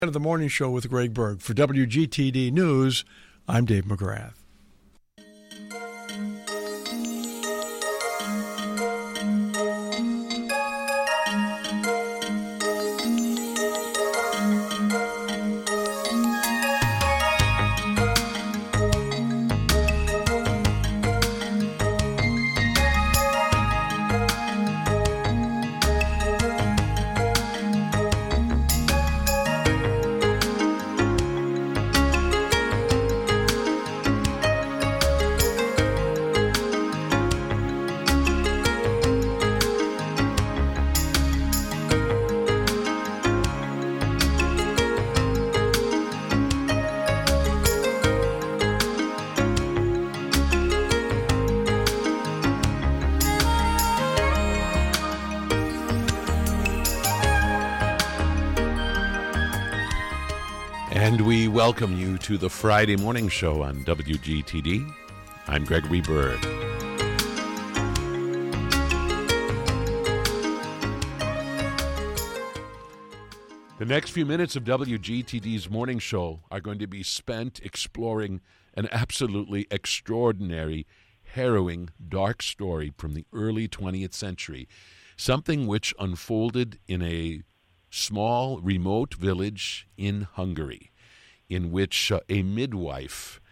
Of the Morning Show with Greg Berg. For WGTD News, I'm Dave McGrath. And we welcome you to the Friday morning show on WGTD. I'm Gregory Berg. The next few minutes of WGTD's morning show are going to be spent exploring an absolutely extraordinary, harrowing, dark story from the early 20th century, something which unfolded in a small, remote village in Hungary, in which a midwife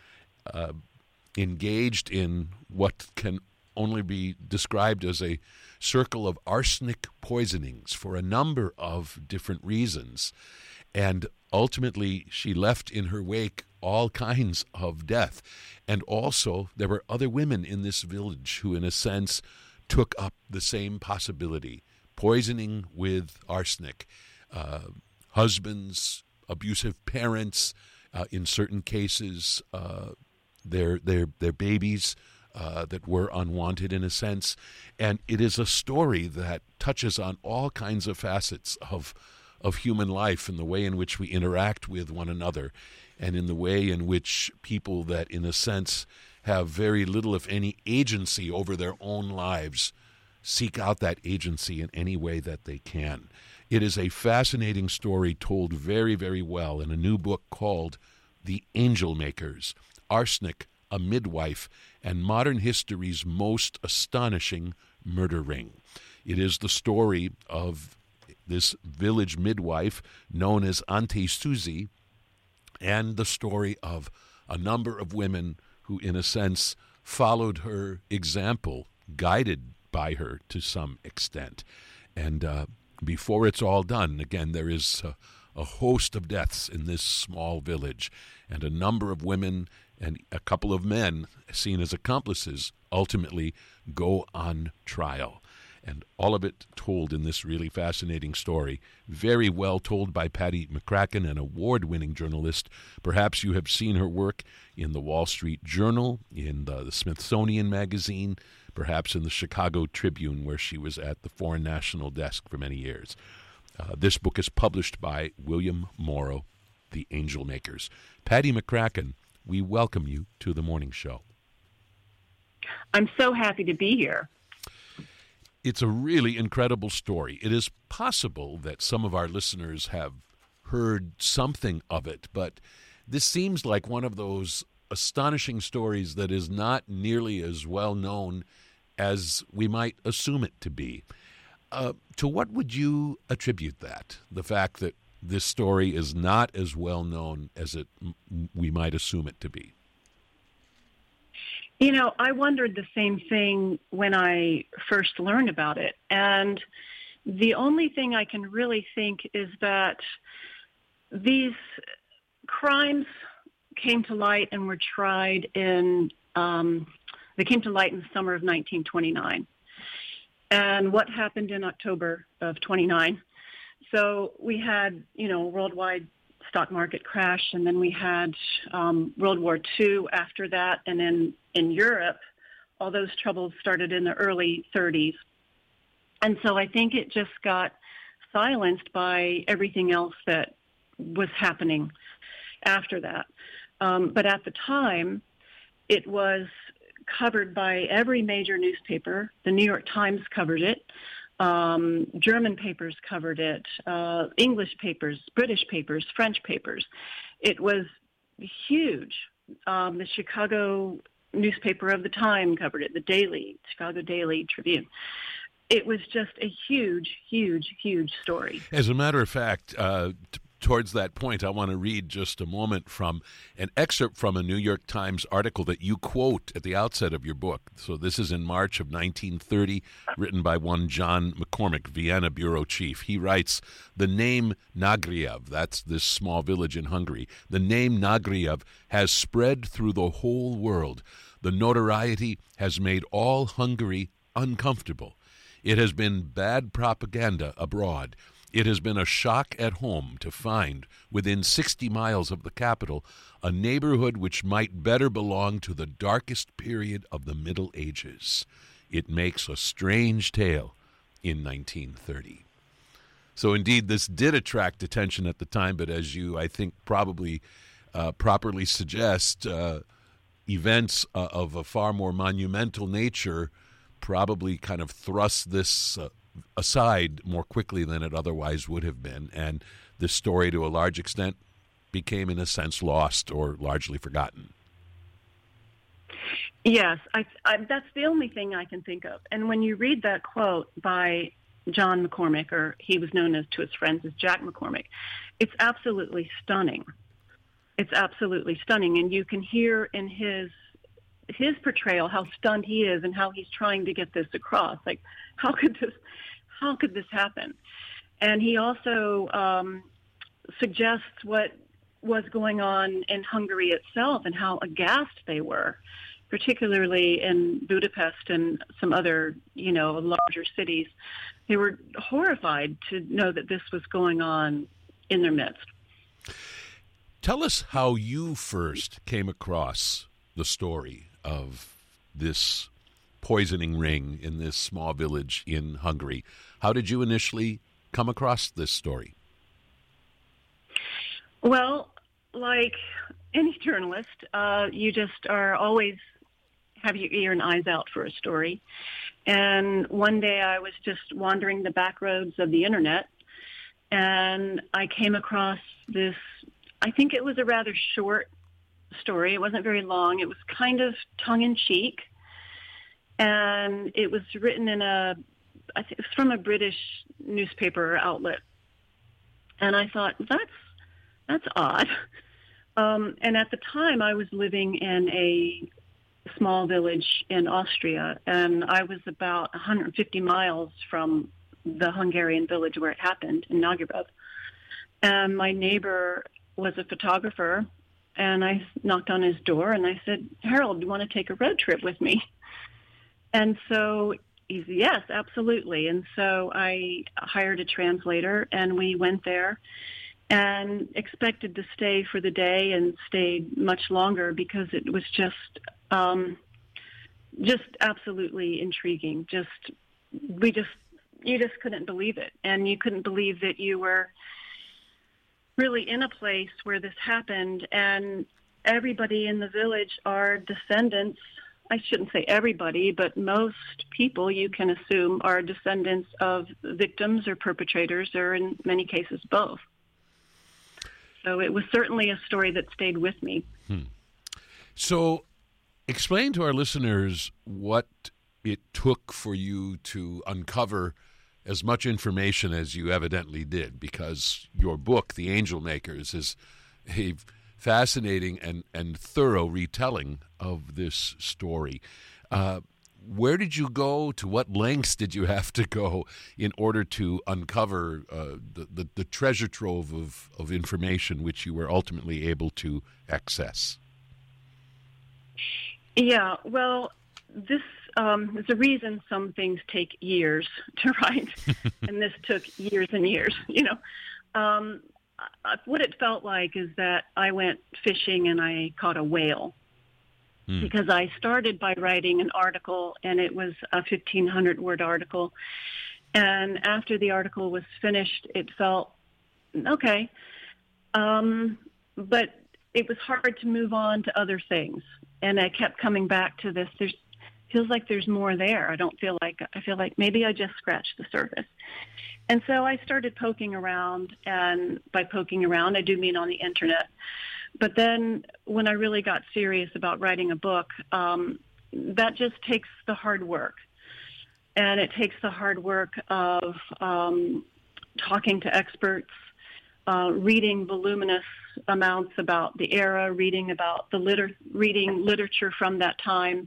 engaged in what can only be described as a circle of arsenic poisonings for a number of different reasons. And ultimately, she left in her wake all kinds of death. And also, there were other women in this village who, in a sense, took up the same possibility, poisoning with arsenic. Husbands, abusive parents, in certain cases, their babies that were unwanted in a sense. And it is a story that touches on all kinds of facets of human life and the way in which we interact with one another and in the way in which people that, in a sense, have very little, if any, agency over their own lives seek out that agency in any way that they can. It is a fascinating story told very, very well in a new book called The Angel Makers, Arsenic, a Midwife, and Modern History's Most Astonishing Murder Ring. It is the story of this village midwife known as Ante Susi and the story of a number of women who, in a sense, followed her example, guided by her to some extent. And before it's all done, again, there is a host of deaths in this small village, and a number of women and a couple of men seen as accomplices ultimately go on trial. And all of it told in this really fascinating story, very well told by Patty McCracken, an award-winning journalist. Perhaps you have seen her work in the Wall Street Journal, in the Smithsonian Magazine, perhaps in the Chicago Tribune, where she was at the Foreign National Desk for many years. This book is published by William Morrow, The Angel Makers. Patty McCracken, we welcome you to the morning show. I'm so happy to be here. It's a really incredible story. It is possible that some of our listeners have heard something of it, but this seems like one of those astonishing stories that is not nearly as well known as we might assume it to be. To what would you attribute that, the fact that this story is not as well known as we might assume it to be? You know, I wondered the same thing when I first learned about it. And the only thing I can really think is that these crimes came to light and were tried they came to light in the summer of 1929. And what happened in October of 29? So we had, worldwide stock market crash, and then we had World War II after that, and then in Europe, all those troubles started in the early 30s. And so I think it just got silenced by everything else that was happening after that. But at the time, it was covered by every major newspaper. The New York Times covered it. German papers covered it, English papers, British papers, French papers. It was huge. The Chicago newspaper of the time covered it, the Chicago Daily Tribune. It was just a huge, huge, huge story. As a matter of fact, towards that point, I want to read just a moment from an excerpt from a New York Times article that you quote at the outset of your book. So this is in March of 1930, written by one John McCormick, Vienna bureau chief. He writes, "The name Nagriev," that's this small village in Hungary, "the name Nagriev has spread through the whole world. The notoriety has made all Hungary uncomfortable. It has been bad propaganda abroad. It has been a shock at home to find, within 60 miles of the capital, a neighborhood which might better belong to the darkest period of the Middle Ages. It makes a strange tale in 1930. So indeed, this did attract attention at the time, but as you, I think, probably properly suggest, events of a far more monumental nature probably kind of thrust this aside more quickly than it otherwise would have been, and this story to a large extent became in a sense lost or largely forgotten. Yes, that's the only thing I can think of. And when you read that quote by John McCormick, or he was known as to his friends as Jack McCormick, it's absolutely stunning. It's absolutely stunning, and you can hear in his portrayal how stunned he is and how he's trying to get this across. Like, how could this happen? And he also suggests what was going on in Hungary itself and how aghast they were, particularly in Budapest and some other, larger cities. They were horrified to know that this was going on in their midst. Tell us how you first came across the story of this poisoning ring in this small village in Hungary. How did you initially come across this story? Well, like any journalist, you just are always have your ear and eyes out for a story. And one day I was just wandering the back roads of the internet, and I came across this, I think it was a rather short story. It wasn't very long. It was kind of tongue-in-cheek, and it was written in I think it was from a British newspaper outlet. And I thought, that's odd. And at the time, I was living in a small village in Austria, and I was about 150 miles from the Hungarian village where it happened in Nagriev. And my neighbor was a photographer, and I knocked on his door, and I said, "Harold, do you want to take a road trip with me?" And so he said, "Yes, absolutely." And so I hired a translator, and we went there and expected to stay for the day and stayed much longer because it was just absolutely intriguing. You just couldn't believe it. And you couldn't believe that you were really in a place where this happened, and everybody in the village are descendants. I shouldn't say everybody, but most people, you can assume, are descendants of victims or perpetrators, or in many cases both. So it was certainly a story that stayed with me. So explain to our listeners what it took for you to uncover as much information as you evidently did, because your book, The Angel Makers, is a fascinating and thorough retelling of this story. Where did you go? To what lengths did you have to go in order to uncover the treasure trove of information which you were ultimately able to access? Yeah, well, this is a reason some things take years to write, and this took years and years. What it felt like is that I went fishing and I caught a whale. Because I started by writing an article, and it was a 1,500-word article. And after the article was finished, it felt okay. But it was hard to move on to other things. And I kept coming back to this. feels like there's more there. I feel like maybe I just scratched the surface. And so I started poking around, and by poking around, I do mean on the internet. But then when I really got serious about writing a book, that just takes the hard work. And it takes the hard work of talking to experts, reading voluminous amounts about the era, reading about reading literature from that time.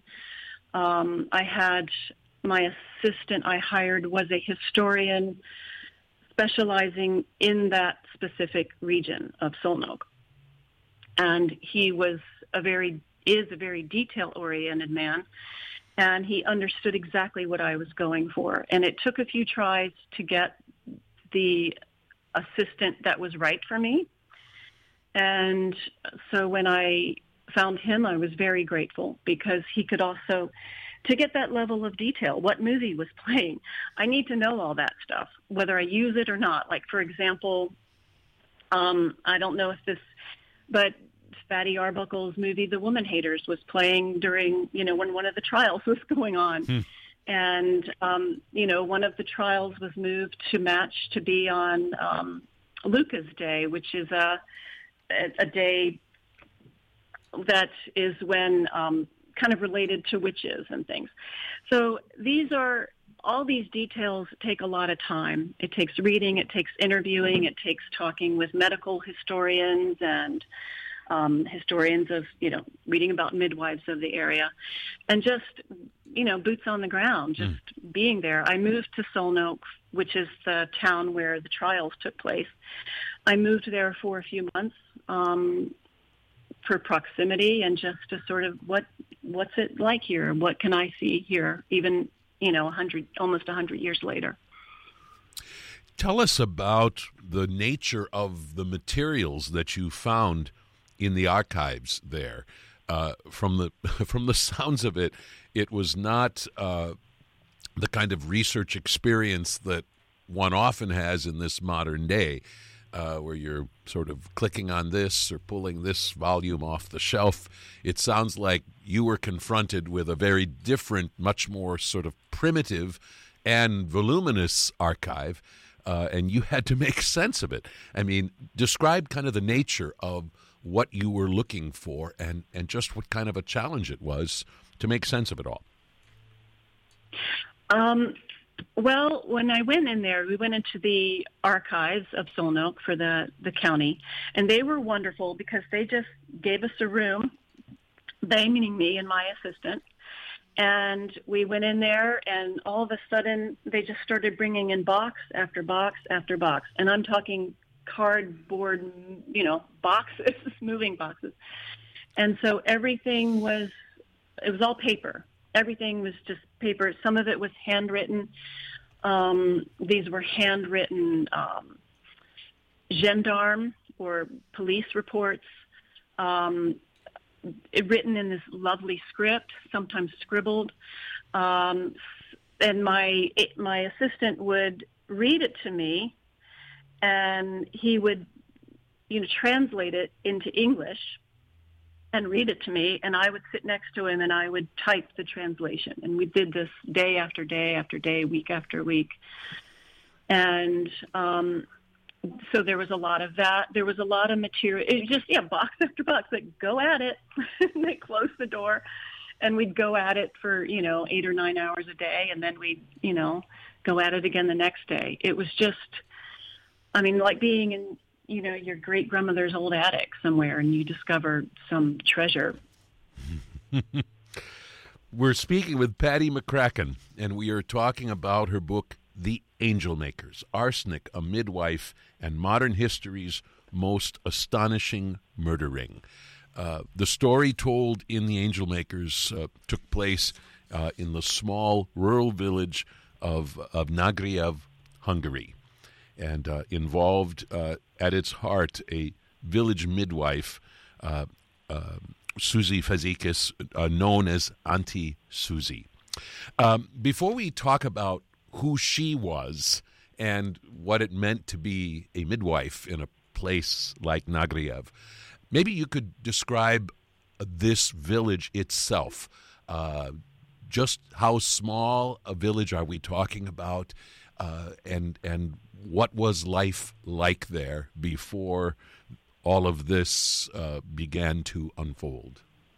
I had my assistant I hired was a historian specializing in that specific region of Szolnok. And he is a very detail-oriented man, and he understood exactly what I was going for. And it took a few tries to get the assistant that was right for me. And so when I found him, I was very grateful, because he could also, to get that level of detail, what movie was playing, I need to know all that stuff, whether I use it or not. Like, for example, I don't know if this, but Fatty Arbuckle's movie, The Woman Haters, was playing during, when one of the trials was going on. And, one of the trials was moved to be on Lucca's Day, which is a day that is when kind of related to witches and things. So all these details take a lot of time. It takes reading, it takes interviewing, it takes talking with medical historians and historians of, reading about midwives of the area, and just, boots on the ground, just being there. I moved to Szolnok, which is the town where the trials took place. I moved there for a few months for proximity and just to sort of what's it like here? What can I see here? Even, almost 100 years later. Tell us about the nature of the materials that you found in the archives there. From the sounds of it, it was not the kind of research experience that one often has in this modern day, where you're sort of clicking on this or pulling this volume off the shelf. It sounds like you were confronted with a very different, much more sort of primitive and voluminous archive, and you had to make sense of it. I mean, describe kind of the nature of what you were looking for and just what kind of a challenge it was to make sense of it all. Well, when I went in there, we went into the archives of Szolnok for the county, and they were wonderful because they just gave us a room, they meaning me and my assistant, and we went in there, and all of a sudden they just started bringing in box after box after box, and I'm talking cardboard, boxes, moving boxes. And so everything was all paper. Everything was just paper. Some of it was handwritten. These were handwritten gendarme or police reports, written in this lovely script, sometimes scribbled. And my assistant would read it to me, and he would, translate it into English and read it to me, and I would sit next to him and I would type the translation. And we did this day after day after day, week after week. And so there was a lot of that. There was a lot of material. It just, box after box, like, go at it. And they closed the door, and we'd go at it for, 8 or 9 hours a day, and then we'd, go at it again the next day. It was just, like being in, your great-grandmother's old attic somewhere, and you discover some treasure. We're speaking with Patty McCracken, and we are talking about her book, The Angel Makers, Arsenic, a Midwife, and Modern History's Most Astonishing Murdering. The story told in The Angel Makers took place in the small rural village of Nagyev, Hungary, and involved at its heart a village midwife, Susie Fazikis, known as Auntie Susie. Before we talk about who she was and what it meant to be a midwife in a place like Nagyev, maybe you could describe this village itself. just how small a village are we talking about, and what was life like there before all of this began to unfold?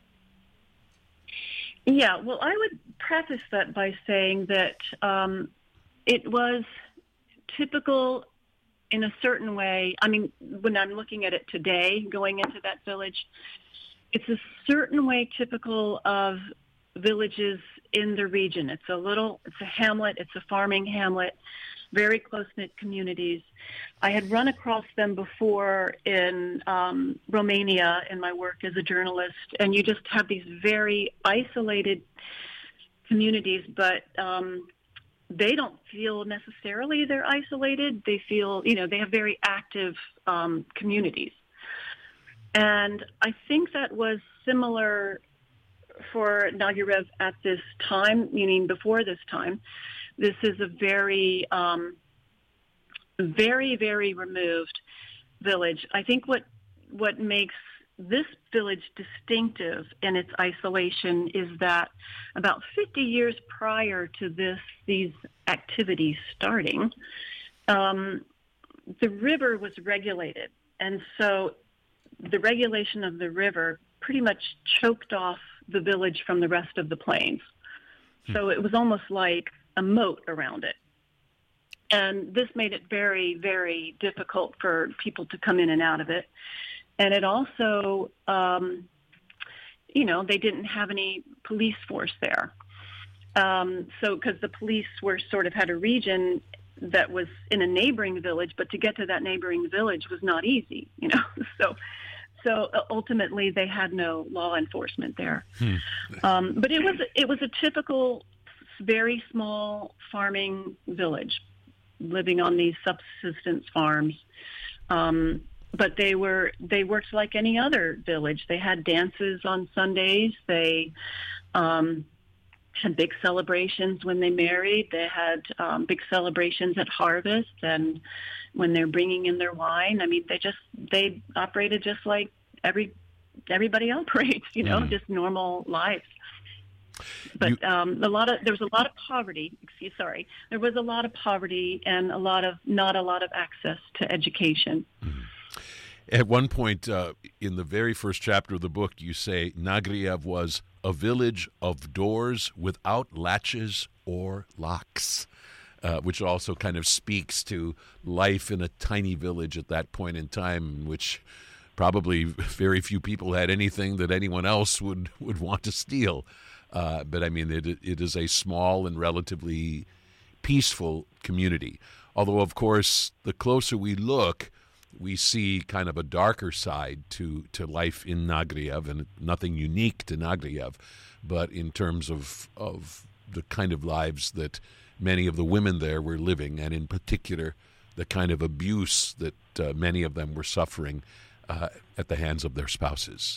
Yeah, well, I would preface that by saying that it was typical in a certain way. I mean, when I'm looking at it today, going into that village, it's a certain way typical of villages in the region. It's a hamlet, it's a farming hamlet, very close-knit communities. I had run across them before in Romania in my work as a journalist, and you just have these very isolated communities, but they don't feel necessarily they're isolated. They feel, they have very active communities. And I think that was similar for Nagirev at this time, meaning before this time. This is a very, very, very removed village. I think what makes this village distinctive in its isolation is that about 50 years prior to these activities starting, the river was regulated. And so the regulation of the river pretty much choked off the village from the rest of the plains. So it was almost like a moat around it. And this made it very, very difficult for people to come in and out of it. And it also, they didn't have any police force there. So because the police had a region that was in a neighboring village, but to get to that neighboring village was not easy, So ultimately they had no law enforcement there. But it was a typical, very small farming village living on these subsistence farms. But they worked like any other village. They had dances on Sundays. They had big celebrations when they married. They had big celebrations at harvest and when they're bringing in their wine. I mean, they operated just like everybody operates, just normal lives. But there was a lot of poverty. There was a lot of poverty and not a lot of access to education. At one point in the very first chapter of the book, you say Nagirev was a village of doors without latches or locks, which also kind of speaks to life in a tiny village at that point in time, in which probably very few people had anything that anyone else would want to steal. But I mean, it is a small and relatively peaceful community. Although, of course, the closer we look, we see kind of a darker side to life in Nagirev, and nothing unique to Nagirev, but in terms of the kind of lives that many of the women there were living, and in particular, the kind of abuse that many of them were suffering at the hands of their spouses.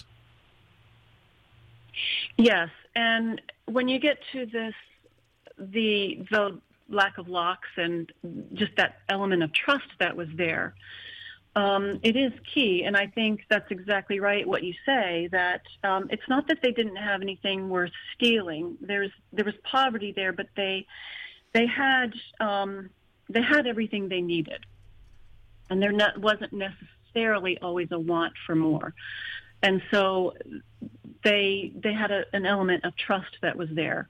Yes, and when you get to the lack of locks and just that element of trust that was there, it is key, and I think that's exactly right what you say, that it's not that they didn't have anything worth stealing. There was poverty there, but they had everything they needed, and there wasn't necessarily always a want for more. And so they had an element of trust that was there.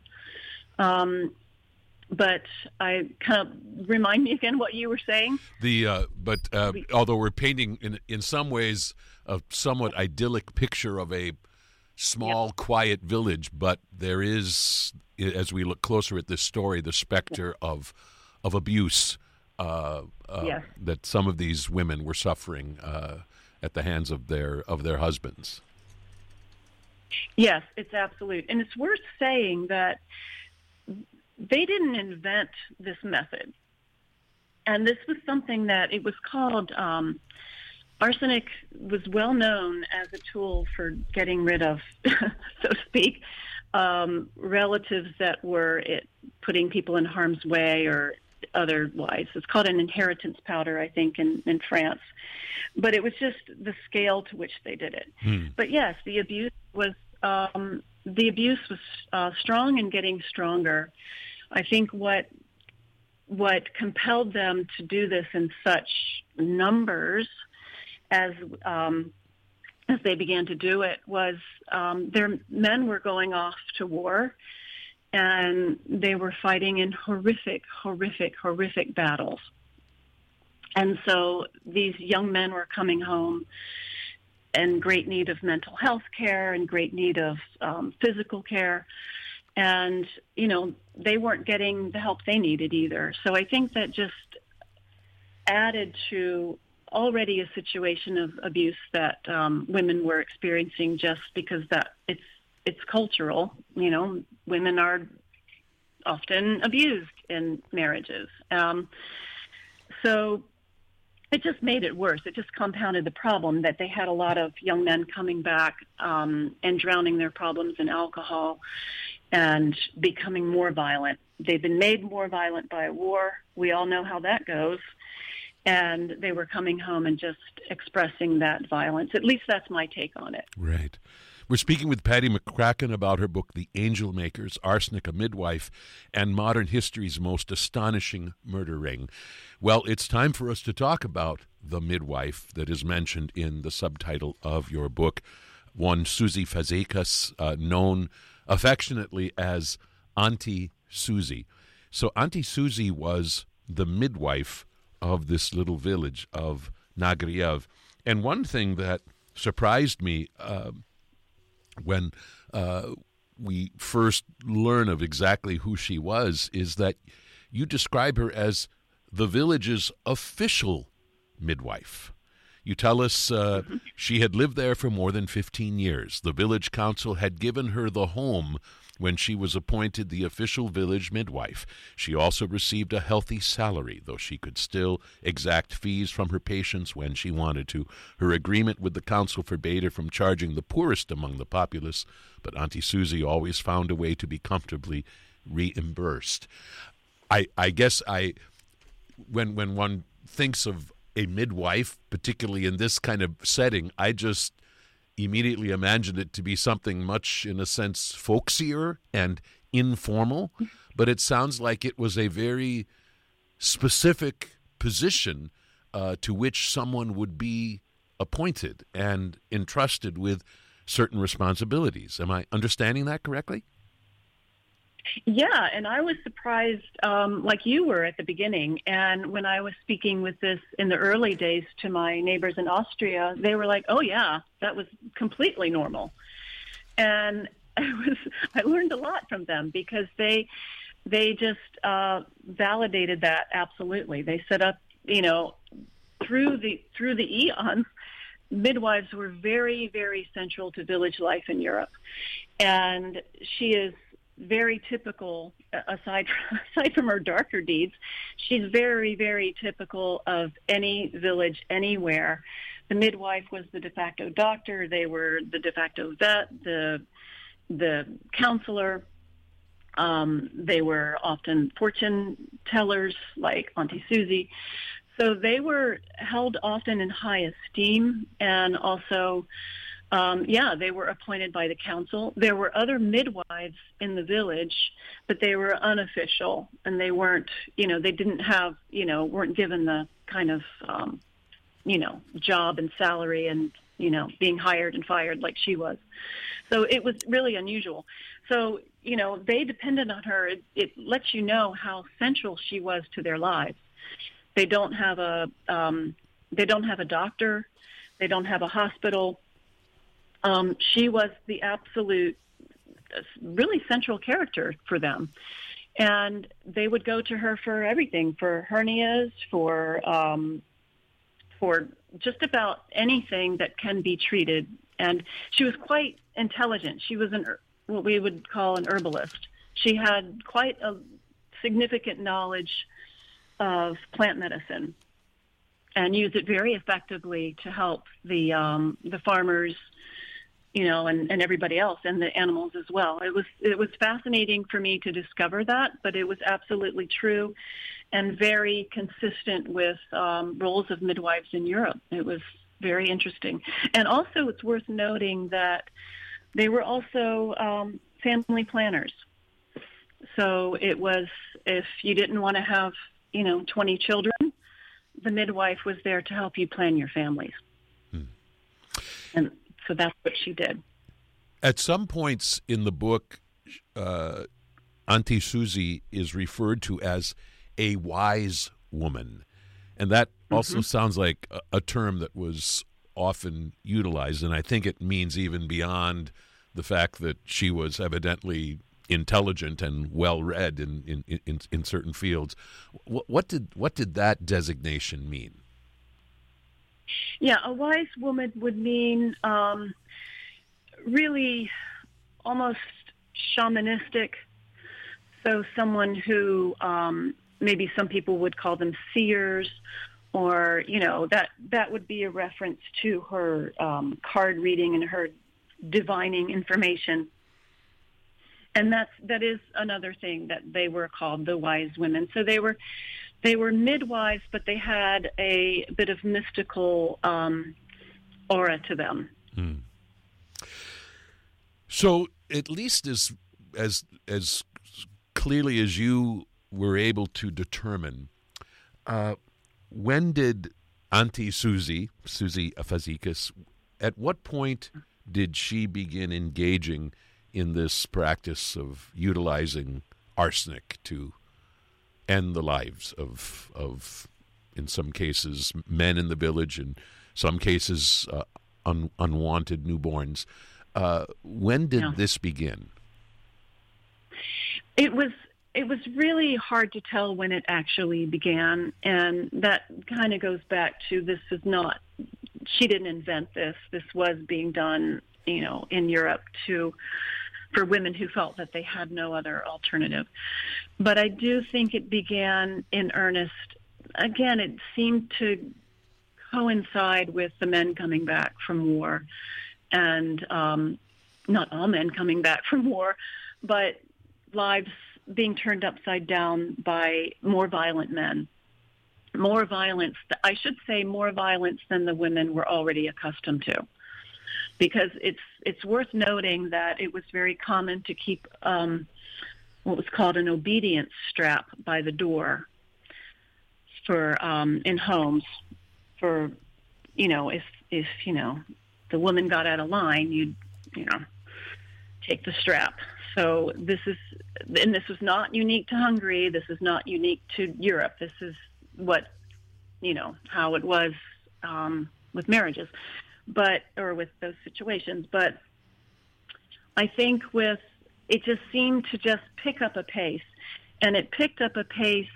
But I kind of remind me again what you were saying. Although we're painting in some ways a somewhat idyllic picture of a small, quiet village, but there is, as we look closer at this story, the specter of abuse that some of these women were suffering at the hands of their husbands. Yes, it's absolute. And it's worth saying that they didn't invent this method. And this was something that it was called, arsenic was well known as a tool for getting rid of, so to speak, relatives that were putting people in harm's way or otherwise. It's called an inheritance powder, I think, in France. But it was just the scale to which they did it. But yes, the abuse was the abuse was strong and getting stronger. I think what compelled them to do this in such numbers as they began to do it was their men were going off to war, and they were fighting in horrific battles. And so these young men were coming home in great need of mental health care and great need of physical care. And, they weren't getting the help they needed either. So I think that just added to already a situation of abuse that women were experiencing, just because that it's cultural. Women are often abused in marriages. So it just made it worse. It just compounded the problem that they had a lot of young men coming back and drowning their problems in alcohol and becoming more violent. They've been made more violent by a war. We all know how that goes. And they were coming home and just expressing that violence. At least that's my take on it. Right. We're speaking with Patty McCracken about her book, The Angel Makers, Arsenic, a Midwife, and Modern History's Most Astonishing Murder Ring. Well, it's time for us to talk about the midwife that is mentioned in the subtitle of your book, one Susie Fazekas, known affectionately as Auntie Susie. So Auntie Susie was the midwife of this little village of Nagriev. And one thing that surprised me when we first learn of exactly who she was is that you describe her as the village's official midwife. You tell us she had lived there for more than 15 years. The village council had given her the home when she was appointed the official village midwife. She also received a healthy salary, though she could still exact fees from her patients when she wanted to. Her agreement with the council forbade her from charging the poorest among the populace, but Auntie Susie always found a way to be comfortably reimbursed. I guess when one thinks of a midwife, particularly in this kind of setting, I just immediately imagined it to be something much, in a sense, folksier and informal. But it sounds like it was a very specific position to which someone would be appointed and entrusted with certain responsibilities. Am I understanding that correctly? Yeah, and I was surprised, like you were at the beginning. And when I was speaking with this in the early days to my neighbors in Austria, they were like, "Oh yeah, that was completely normal." And I learned a lot from them because they just validated that absolutely. They set up, through the eons, midwives were very, very central to village life in Europe, and she is very typical, aside from her darker deeds, she's very, very typical of any village anywhere. The midwife was the de facto doctor. They were the de facto vet, the counselor. They were often fortune tellers like Auntie Susie. So they were held often in high esteem, and also they were appointed by the council. There were other midwives in the village, but they were unofficial, and they weren't, they didn't have, weren't given the kind of, job and salary and, being hired and fired like she was. So it was really unusual. So, they depended on her. It lets you know how central she was to their lives. They don't have a doctor. They don't have a hospital. She was the absolute, really central character for them. And they would go to her for everything, for hernias, for just about anything that can be treated. And she was quite intelligent. She was what we would call an herbalist. She had quite a significant knowledge of plant medicine and used it very effectively to help the farmers, and everybody else, and the animals as well. It was fascinating for me to discover that, but it was absolutely true and very consistent with roles of midwives in Europe. It was very interesting. And also it's worth noting that they were also family planners. So it was, if you didn't want to have, 20 children, the midwife was there to help you plan your families. And so that's what she did. At some points in the book, Auntie Susie is referred to as a wise woman. And that also sounds like a term that was often utilized. And I think it means even beyond the fact that she was evidently intelligent and well-read in certain fields. What did that designation mean? Yeah, a wise woman would mean really almost shamanistic. So someone who maybe some people would call them seers, or, that would be a reference to her card reading and her divining information. And that is another thing that they were called, the wise women. So they were midwives, but they had a bit of mystical aura to them. So at least as clearly as you were able to determine, when did Auntie Susie Fazekas, at what point did she begin engaging in this practice of utilizing arsenic to end the lives of in some cases, men in the village, in some cases, unwanted newborns? When did this begin? It was really hard to tell when it actually began, and that kind of goes back to, she didn't invent this. This was being done, in Europe for women who felt that they had no other alternative. But I do think it began in earnest. Again, it seemed to coincide with the men coming back from war, and not all men coming back from war, but lives being turned upside down by more violent men. More violence, I should say more violence than the women were already accustomed to. Because it's worth noting that it was very common to keep what was called an obedience strap by the door for in homes for, if the woman got out of line, you'd take the strap. So this was not unique to Hungary. This is not unique to Europe. This is what, how it was with marriages, or with those situations. But I think it just seemed to just pick up a pace, and it picked up a pace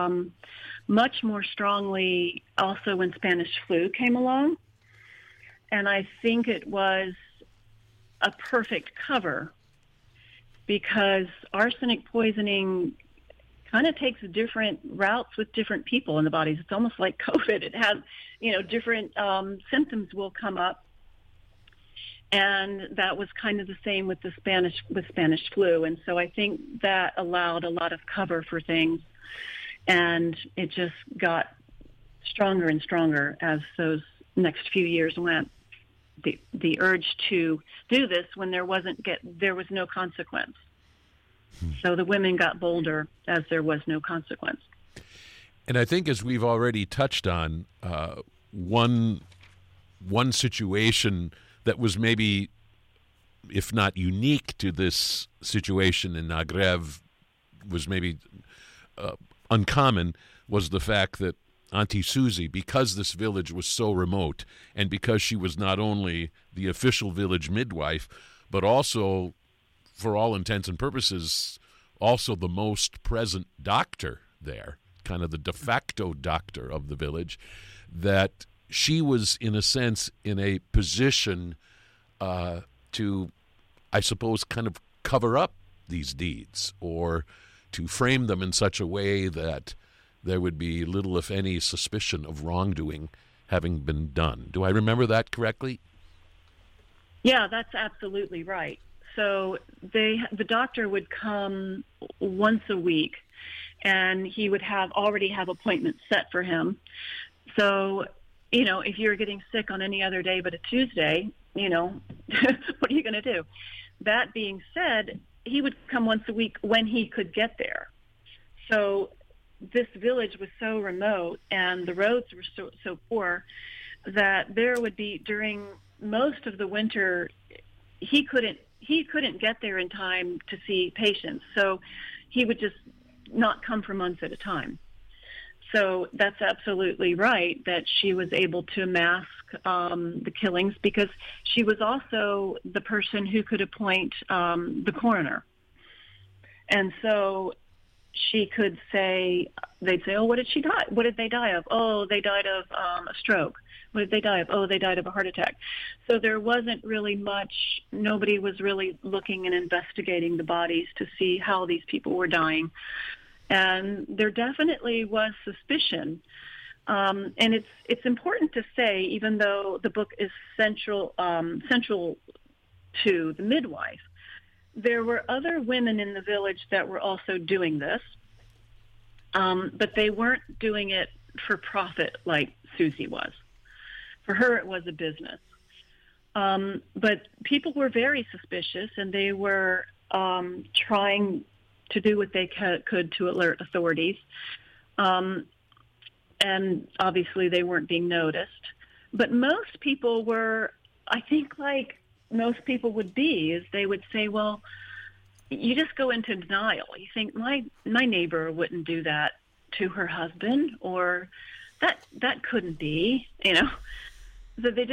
much more strongly also when Spanish flu came along. And I think it was a perfect cover, because arsenic poisoning kind of takes different routes with different people in the bodies. It's almost like COVID. It has, different symptoms will come up. And that was kind of the same with Spanish flu. And so I think that allowed a lot of cover for things. And it just got stronger and stronger as those next few years went. The urge to do this when there was no consequence. So the women got bolder as there was no consequence. And I think, as we've already touched on, one situation that was maybe, if not unique to this situation in Nagreb, was maybe uncommon, was the fact that Auntie Susie, because this village was so remote, and because she was not only the official village midwife, but also, for all intents and purposes, also the most present doctor there, kind of the de facto doctor of the village, that she was, in a sense, in a position to, I suppose, kind of cover up these deeds, or to frame them in such a way that there would be little, if any, suspicion of wrongdoing having been done. Do I remember that correctly? Yeah, that's absolutely right. So the doctor would come once a week, and he would already have appointments set for him. So, if you're getting sick on any other day but a Tuesday, what are you going to do? That being said, he would come once a week when he could get there. So this village was so remote and the roads were so poor that there would be, during most of the winter, he couldn't get there in time to see patients. So he would just not come for months at a time. So that's absolutely right that she was able to mask the killings, because she was also the person who could appoint the coroner. And so she could say, they'd say, oh, what did she die? What did they die of? Oh, they died of a stroke. What did they die of? Oh, they died of a heart attack. So there wasn't really much, nobody was really looking and investigating the bodies to see how these people were dying. And there definitely was suspicion. And it's important to say, even though the book is central to the midwife, there were other women in the village that were also doing this, but they weren't doing it for profit like Susie was. For her, it was a business. But people were very suspicious, and they were trying to do what they could to alert authorities. And obviously they weren't being noticed. But most people were, I think, like most people would be, is they would say, well, you just go into denial. You think, my neighbor wouldn't do that to her husband, or that couldn't be, you know. So they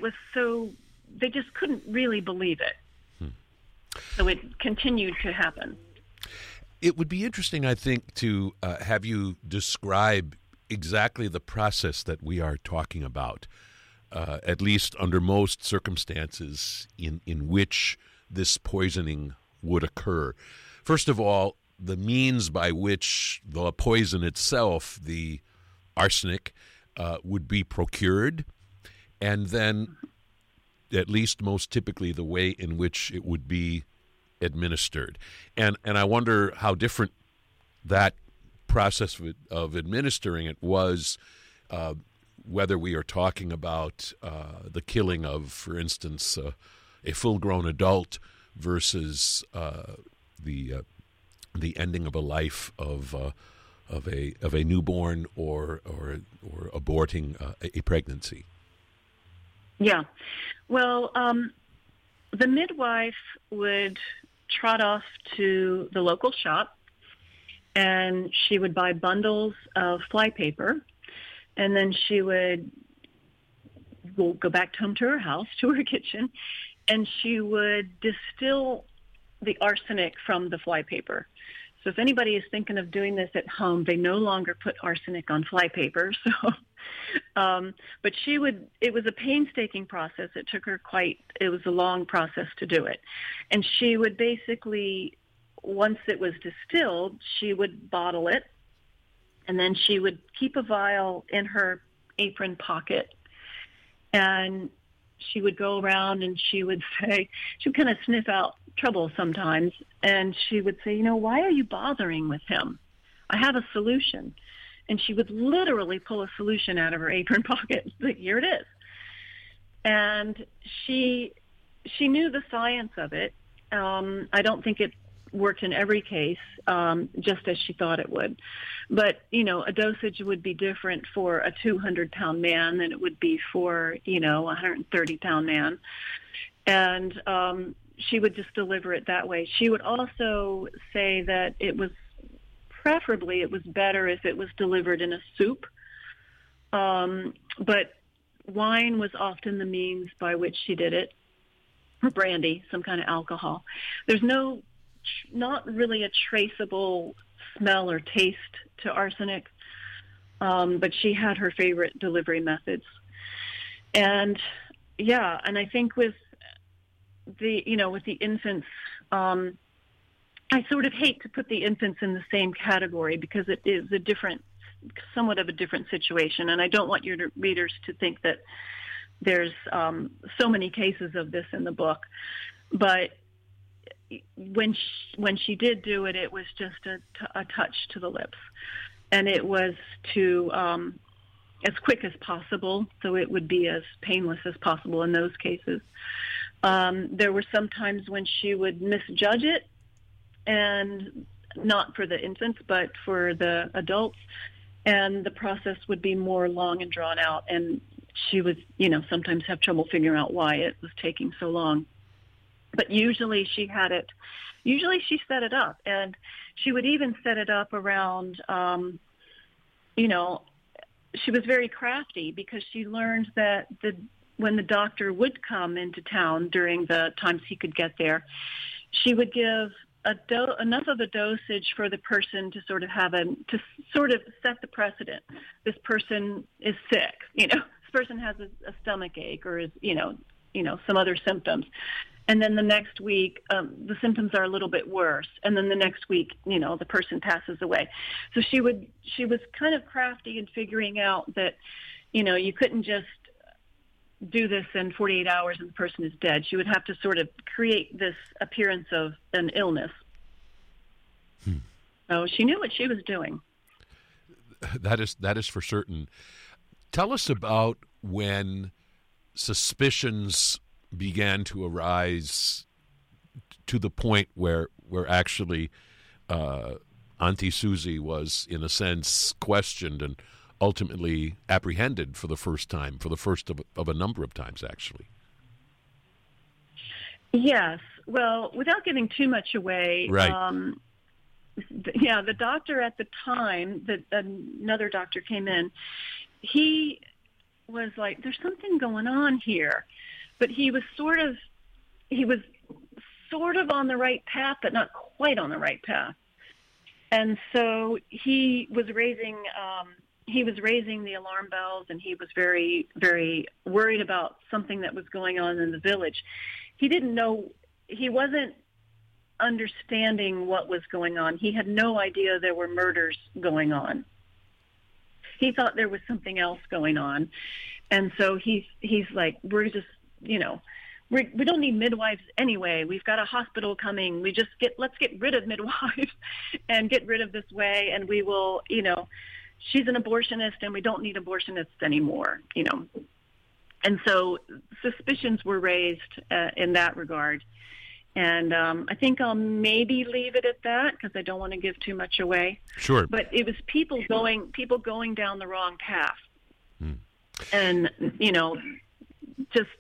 just couldn't really believe it. So it continued to happen. It would be interesting, I think, to have you describe exactly the process that we are talking about, at least under most circumstances in which this poisoning would occur. First of all, the means by which the poison itself, the arsenic, would be procured, and then, at least most typically, the way in which it would be administered. And I wonder how different that process of administering it was, whether we are talking about the killing of, for instance, a full-grown adult versus the ending of a life of a newborn or aborting a pregnancy. Yeah. Well, the midwife would trot off to the local shop, and she would buy bundles of flypaper, and then she would go back home to her house, to her kitchen, and she would distill the arsenic from the flypaper. So if anybody is thinking of doing this at home, they no longer put arsenic on flypaper. So, but it was a painstaking process. It was a long process to do it. And she would basically, once it was distilled, she would bottle it, and then she would keep a vial in her apron pocket, and she would go around and she would kind of sniff out trouble sometimes, and she would say, why are you bothering with him? I have a solution. And she would literally pull a solution out of her apron pocket. Like, here it is. And she knew the science of it. I don't think it worked in every case, just as she thought it would. But, a dosage would be different for a 200-pound man than it would be for, a 130-pound man. And she would just deliver it that way. She would also say that it was better if it was delivered in a soup. But wine was often the means by which she did it, or brandy, some kind of alcohol. There's not really a traceable smell or taste to arsenic, but she had her favorite delivery methods. And I think with the infants, I sort of hate to put the infants in the same category because it is somewhat of a different situation. And I don't want your readers to think that there's so many cases of this in the book. But when she did do it, it was just a touch to the lips. And it was to as quick as possible, so it would be as painless as possible in those cases. There were some times when she would misjudge it, and not for the infants, but for the adults. And the process would be more long and drawn out. And she would, sometimes have trouble figuring out why it was taking so long. But usually she set it up. And she would even set it up around, she was very crafty because she learned that when the doctor would come into town during the times he could get there, she would give enough of a dosage for the person to sort of set the precedent. This person is sick, this person has a stomach ache or is, some other symptoms. And then the next week, the symptoms are a little bit worse. And then the next week, the person passes away. So she was kind of crafty in figuring out that, you couldn't just do this in 48 hours and the person is dead. She would have to sort of create this appearance of an illness. So she knew what she was doing. That is for certain. Tell us about when suspicions began to arise to the point where actually Auntie Susie was, in a sense, questioned and ultimately apprehended for the first of a number of times, actually. Yes. Well, without giving too much away, right. The doctor at the time, that another doctor came in, he was like, there's something going on here. But he was sort of on the right path, but not quite on the right path. And so he was raising the alarm bells, and he was very, very worried about something that was going on in the village. He didn't know, he wasn't understanding what was going on. He had no idea there were murders going on. He thought there was something else going on. And so he's like, we're just, we don't need midwives anyway. We've got a hospital coming. Let's get rid of midwives and get rid of this way. And we will, she's an abortionist and we don't need abortionists anymore, And so suspicions were raised in that regard. And I think I'll maybe leave it at that because I don't want to give too much away. Sure. But it was people going down the wrong path. And, just,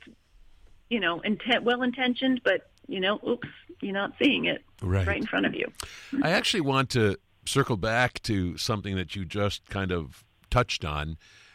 well-intentioned, but, oops, you're not seeing it right in front of you. I actually want to circle back to something that you just kind of touched on.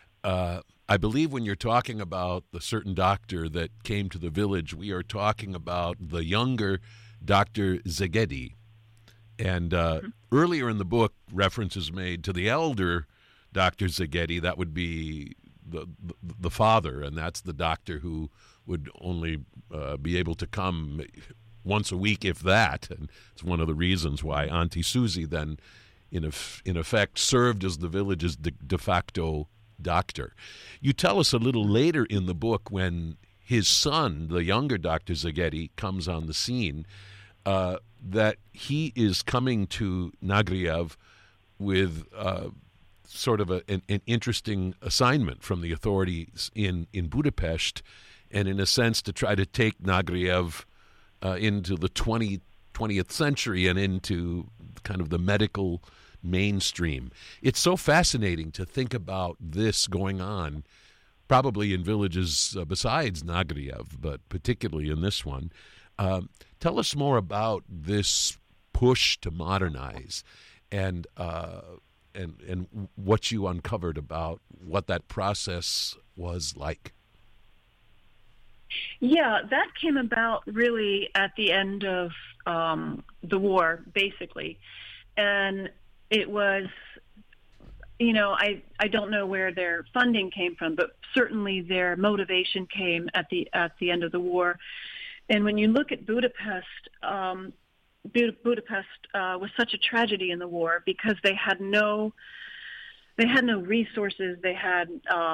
I believe when you're talking about the certain doctor that came to the village, we are talking about the younger Dr. Szegedy. And earlier in the book, reference is made to the elder Dr. Szegedy. That would be the father, and that's the doctor who would only be able to come once a week, if that. And it's one of the reasons why Auntie Susie then, in effect, served as the village's de facto doctor. You tell us a little later in the book when his son, the younger Dr. Szegedy, comes on the scene, that he is coming to Nagriev with sort of an interesting assignment from the authorities in Budapest, and in a sense to try to take Nagriev into the 20th century and into kind of the medical mainstream. It's so fascinating to think about this going on, probably in villages besides Nagriev, but particularly in this one. Tell us more about this push to modernize and what you uncovered about what that process was like. Yeah, that came about really at the end of the war, basically. And it was, I don't know where their funding came from, but certainly their motivation came at the end of the war. And when you look at Budapest, Budapest was such a tragedy in the war because they had no resources. They had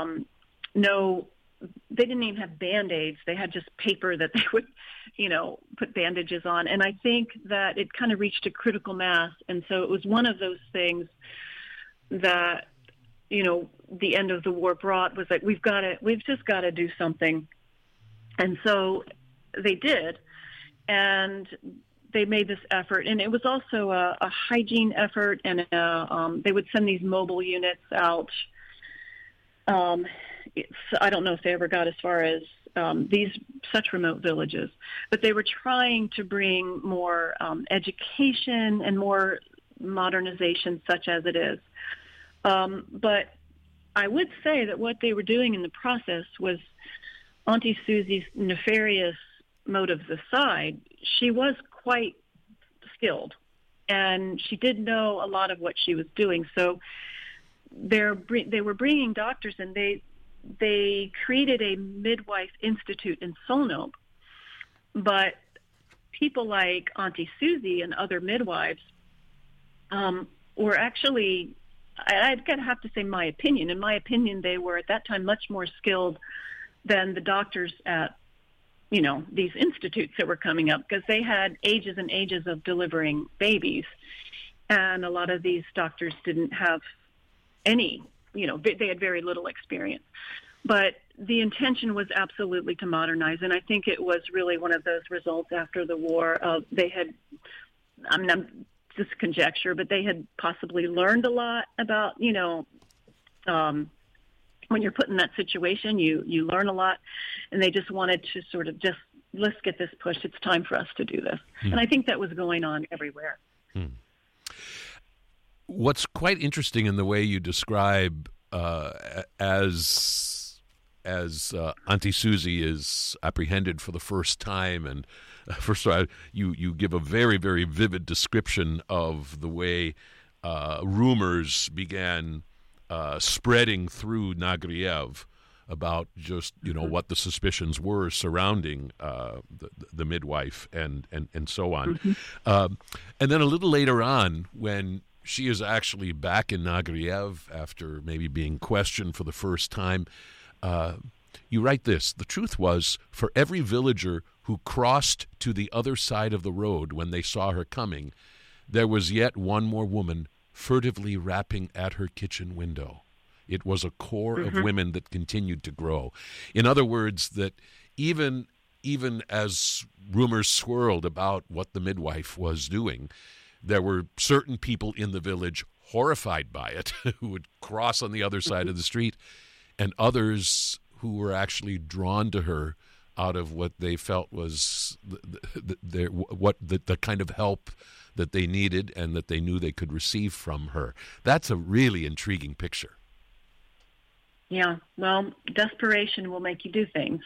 they didn't even have Band-Aids. They had just paper that they would, put bandages on. And I think that it kind of reached a critical mass. And so it was one of those things that, the end of the war brought, was like, we've just got to do something. And so they did. And they made this effort, and it was also a hygiene effort, and they would send these mobile units out. I don't know if they ever got as far as these such remote villages, but they were trying to bring more education and more modernization, such as it is. But I would say that what they were doing in the process was, Auntie Susie's nefarious motives aside, she was quite skilled, and she did know a lot of what she was doing. So they were bringing doctors, and they created a midwife institute in Solnope. But people like Auntie Susie and other midwives were actually, I'd kind of have to say my opinion. In my opinion, they were at that time much more skilled than the doctors at, these institutes that were coming up, because they had ages and ages of delivering babies. And a lot of these doctors didn't have any, they had very little experience. But the intention was absolutely to modernize. And I think it was really one of those results after the war of I'm just conjecture, but they had possibly learned a lot about, when you're put in that situation, you learn a lot, and they just wanted to sort of let's get this pushed. It's time for us to do this. And I think that was going on everywhere. What's quite interesting in the way you describe as Auntie Susie is apprehended for the first time, and first of all, you give a very, very vivid description of the way rumors began spreading through Nagriev about just what the suspicions were surrounding the midwife and so on. And then a little later on, when she is actually back in Nagriev after maybe being questioned for the first time, you write this: the truth was, for every villager who crossed to the other side of the road when they saw her coming, there was yet one more woman furtively rapping at her kitchen window. It was a core of women that continued to grow. In other words, that even as rumors swirled about what the midwife was doing, there were certain people in the village horrified by it who would cross on the other side of the street, and others who were actually drawn to her out of what they felt was the kind of help that they needed and that they knew they could receive from her. That's a really intriguing picture. Yeah, well, desperation will make you do things,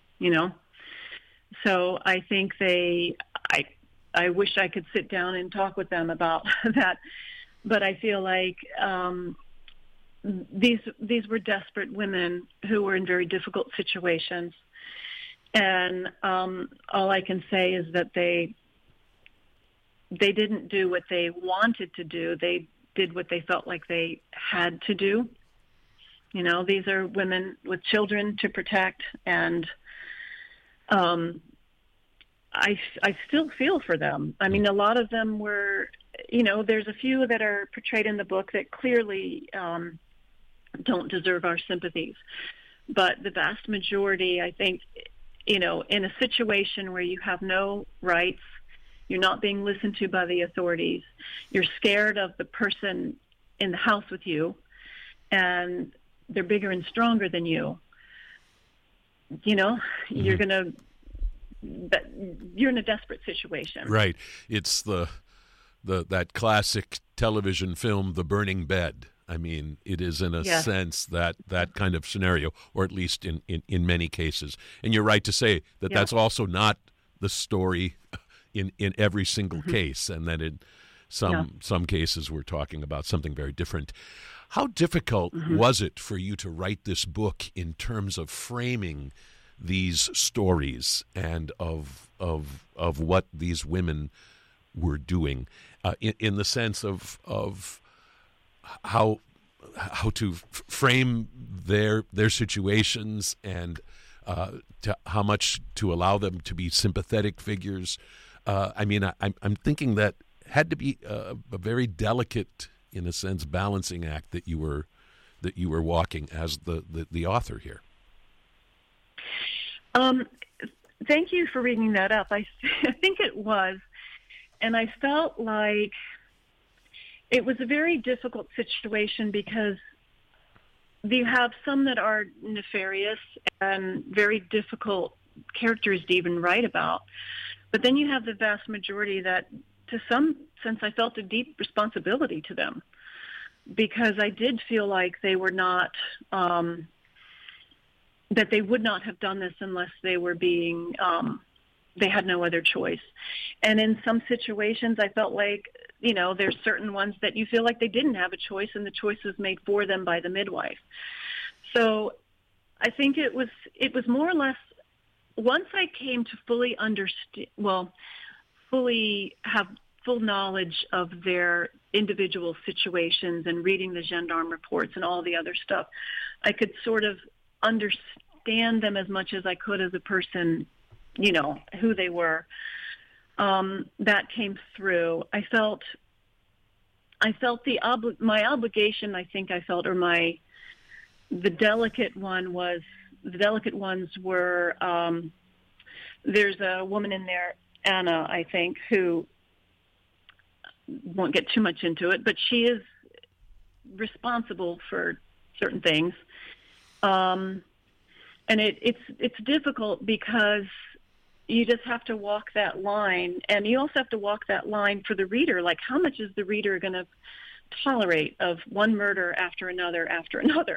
So I think I wish I could sit down and talk with them about that, but I feel like these were desperate women who were in very difficult situations, and all I can say is that they didn't do what they wanted to do. They did what they felt like they had to do. These are women with children to protect, and I still feel for them. I mean, a lot of them were, there's a few that are portrayed in the book that clearly don't deserve our sympathies. But the vast majority, I think, in a situation where you have no rights, you're not being listened to by the authorities, you're scared of the person in the house with you, and they're bigger and stronger than you, you're you're in a desperate situation. Right. It's that classic television film, The Burning Bed. I mean, it is in a sense that kind of scenario, or at least in many cases. And you're right to say that that's also not the story in every single case, and that in some cases we're talking about something very different. How difficult was it for you to write this book in terms of framing these stories and of what these women were doing, in the sense of how to frame their situations, and how much to allow them to be sympathetic figures? I'm thinking that had to be a very delicate, in a sense, balancing act that you were walking as the author here. Thank you for bringing that up. I think it was, And I felt like it was a very difficult situation because you have some that are nefarious and very difficult characters to even write about. But then you have the vast majority that, to some sense, I felt a deep responsibility to them, because I did feel like they were not, that they would not have done this unless they were being, they had no other choice. And in some situations, I felt like, there's certain ones that you feel like they didn't have a choice, and the choice was made for them by the midwife. So I think it was more or less, once I came to fully understand, fully have full knowledge of their individual situations and reading the gendarme reports and all the other stuff, I could sort of understand them as much as I could as a person, who they were. That came through. I felt my obligation, I think I felt, or the delicate ones were, there's a woman in there, Anna, I think, who, won't get too much into it, but she is responsible for certain things. And it's difficult because you just have to walk that line, and you also have to walk that line for the reader. Like, how much is the reader going to tolerate of one murder after another after another?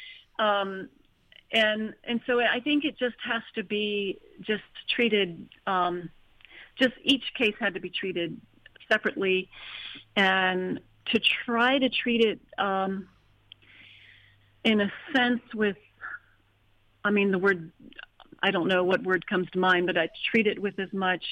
And so I think it just has to be just treated, just each case had to be treated separately, and to try to treat it in a sense with, the word, I don't know what word comes to mind, but I treat it with as much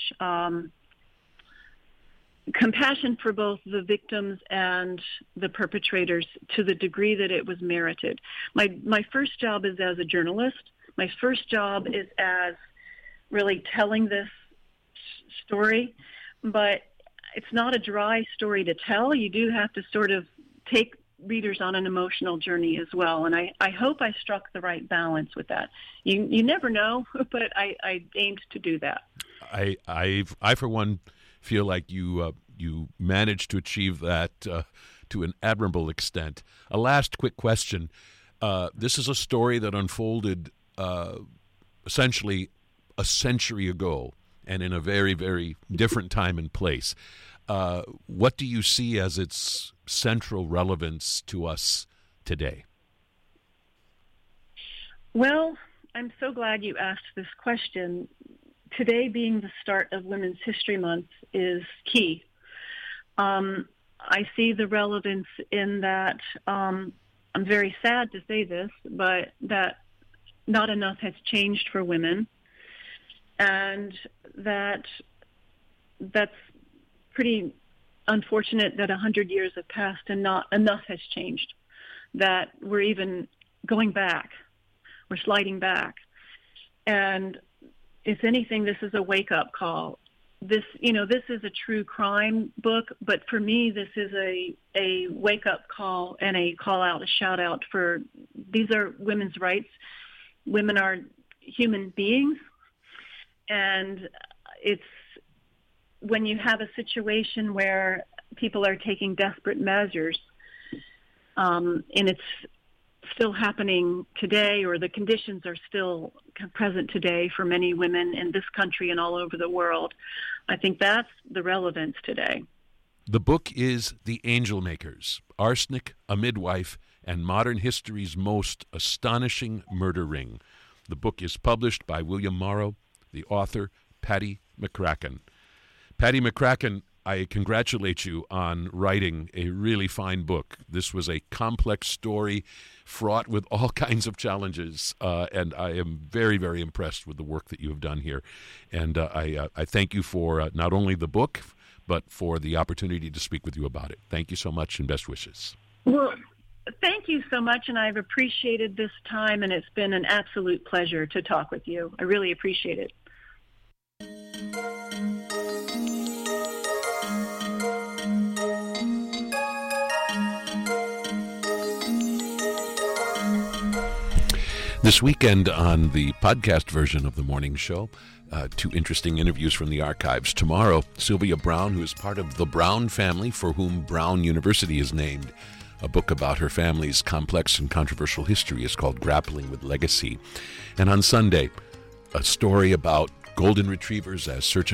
compassion for both the victims and the perpetrators to the degree that it was merited. My first job is as a journalist. My first job is as really telling this story, but it's not a dry story to tell. You do have to sort of take readers on an emotional journey as well, and I hope I struck the right balance with that. You never know, but I aimed to do that. I for one feel like you managed to achieve that to an admirable extent. A last quick question: this is a story that unfolded essentially a century ago, and in a very, very different time and place. What do you see as its central relevance to us today? Well, I'm so glad you asked this question. Today being the start of Women's History Month is key. I see the relevance in that, I'm very sad to say this, but that not enough has changed for women, and that's pretty unfortunate that 100 years have passed and not enough has changed, that we're even going back, we're sliding back. And if anything, this is a wake-up call. This is a true crime book, but for me, this is a wake-up call and a call-out, a shout-out for, these are women's rights. Women are human beings, and it's when you have a situation where people are taking desperate measures, and it's still happening today, or the conditions are still present today for many women in this country and all over the world, I think that's the relevance today. The book is The Angel Makers: Arsenic, a Midwife, and Modern History's Most Astonishing Murder Ring. The book is published by William Morrow, the author, Patti McCracken. Patti McCracken, I congratulate you on writing a really fine book. This was a complex story fraught with all kinds of challenges, and I am very, very impressed with the work that you have done here. And I thank you for not only the book, but for the opportunity to speak with you about it. Thank you so much, and best wishes. Well, thank you so much, and I've appreciated this time, and it's been an absolute pleasure to talk with you. I really appreciate it. This weekend on the podcast version of The Morning Show, two interesting interviews from the archives. Tomorrow, Sylvia Browne, who is part of the Brown family, for whom Brown University is named. A book about her family's complex and controversial history is called Grappling with Legacy. And on Sunday, a story about golden retrievers as search